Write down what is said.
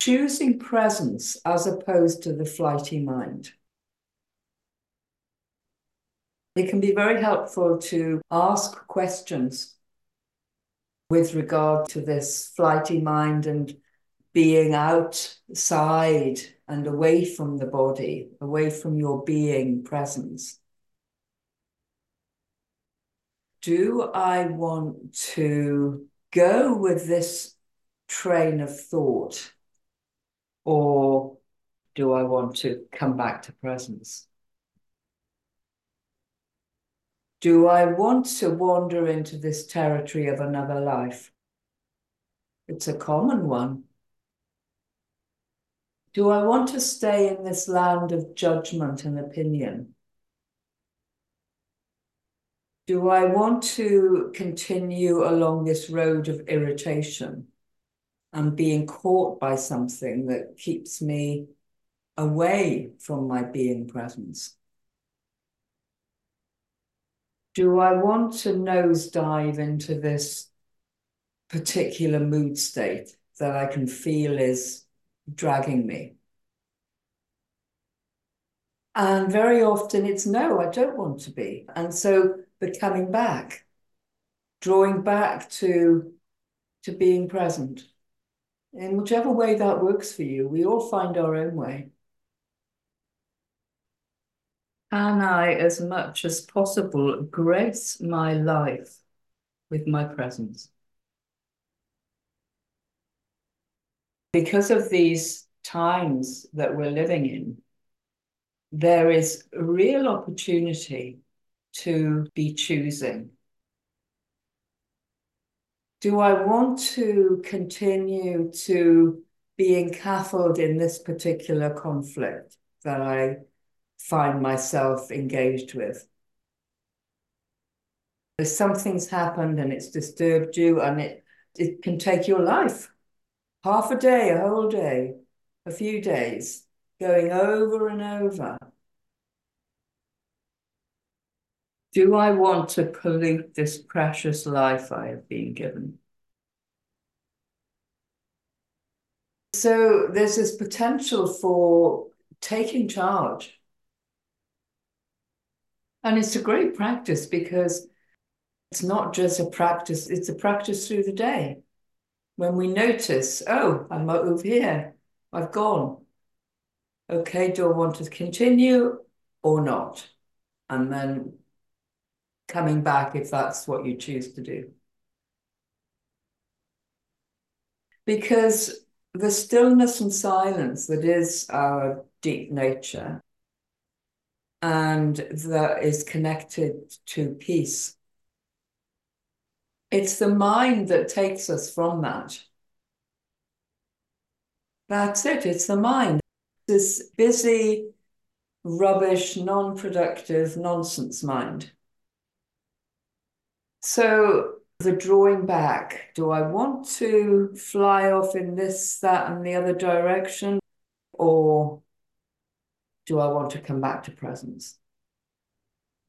choosing presence as opposed to the flighty mind. It can be very helpful to ask questions with regard to this flighty mind and being outside and away from the body, away from your being presence. Do I want to go with this train of thought, or do I want to come back to presence? Do I want to wander into this territory of another life? It's a common one. Do I want to stay in this land of judgment and opinion? Do I want to continue along this road of irritation and being caught by something that keeps me away from my being presence? Do I want to nosedive into this particular mood state that I can feel is dragging me? And very often it's no, I don't want to be. And so becoming back, drawing back to being present. In whichever way that works for you, we all find our own way. Can I, as much as possible, grace my life with my presence? Because of these times that we're living in, there is a real opportunity to be choosing. Do I want to continue to be encapsulated in this particular conflict that I find myself engaged with? If something's happened and it's disturbed you, and it can take your life, half a day, a whole day, a few days, going over and over. Do I want to pollute this precious life I have been given? So there's this potential for taking charge. And it's a great practice because it's not just a practice, it's a practice through the day. When we notice, oh, I'm over here, I've gone. Okay, do I want to continue or not? And then coming back if that's what you choose to do. Because the stillness and silence that is our deep nature and that is connected to peace, it's the mind that takes us from that. That's it, it's the mind. This busy, rubbish, non-productive, nonsense mind. So the drawing back, do I want to fly off in this, that, and the other direction? Or do I want to come back to presence?